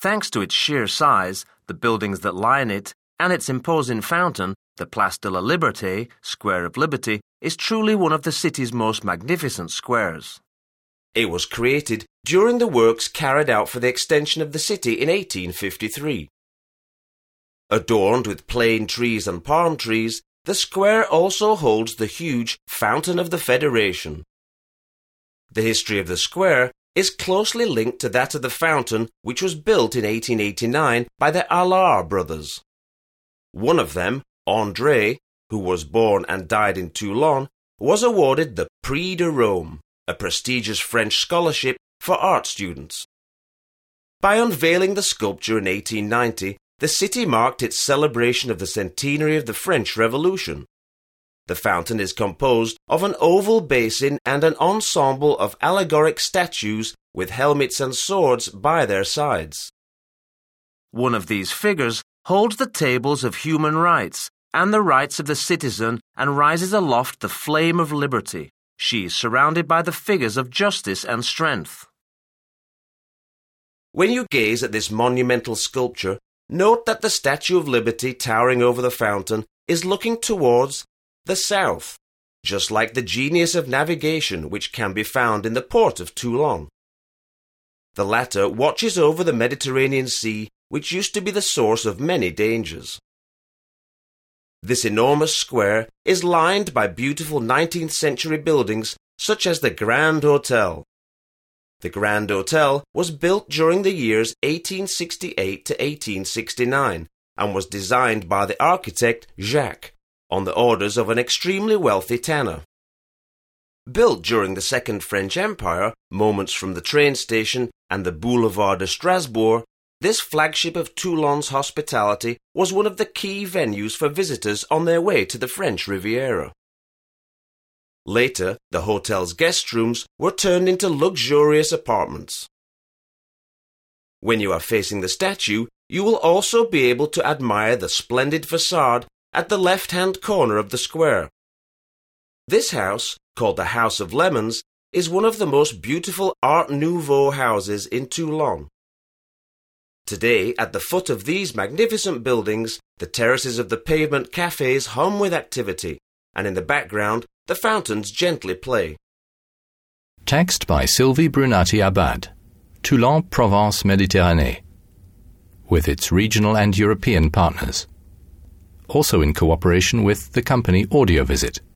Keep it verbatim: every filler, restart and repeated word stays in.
Thanks to its sheer size, the buildings that line it, and its imposing fountain, the Place de la Liberté, Square of Liberty, is truly one of the city's most magnificent squares. It was created during the works carried out for the extension of the city in eighteen fifty-three. Adorned with plane trees and palm trees, the square also holds the huge Fountain of the Federation. The history of the square is closely linked to that of the fountain which was built in eighteen eighty-nine by the Allard brothers. One of them, André, who was born and died in Toulon, was awarded the Prix de Rome, a prestigious French scholarship for art students. By unveiling the sculpture in eighteen ninety, the city marked its celebration of the centenary of the French Revolution. The fountain is composed of an oval basin and an ensemble of allegoric statues with helmets and swords by their sides. One of these figures holds the tables of human rights and the rights of the citizen and rises aloft the flame of liberty. She is surrounded by the figures of justice and strength. When you gaze at this monumental sculpture, note that the Statue of Liberty towering over the fountain is looking towards the south, just like the genius of navigation which can be found in the port of Toulon. The latter watches over the Mediterranean Sea, which used to be the source of many dangers. This enormous square is lined by beautiful nineteenth century buildings such as the Grand Hotel. The Grand Hotel was built during the years eighteen sixty-eight to eighteen sixty-nine and was designed by the architect Jacques on the orders of an extremely wealthy tanner. Built during the Second French Empire, moments from the train station and the Boulevard de Strasbourg, this flagship of Toulon's hospitality was one of the key venues for visitors on their way to the French Riviera. Later, the hotel's guest rooms were turned into luxurious apartments. When you are facing the statue, you will also be able to admire the splendid facade at the left-hand corner of the square. This house, called the House of Lemons, is one of the most beautiful Art Nouveau houses in Toulon. Today, at the foot of these magnificent buildings, the terraces of the pavement cafes hum with activity, and in the background, the fountains gently play. Text by Sylvie Brunati-Abad, Toulon, Provence, Méditerranée, with its regional and European partners. Also in cooperation with the company Audiovisit.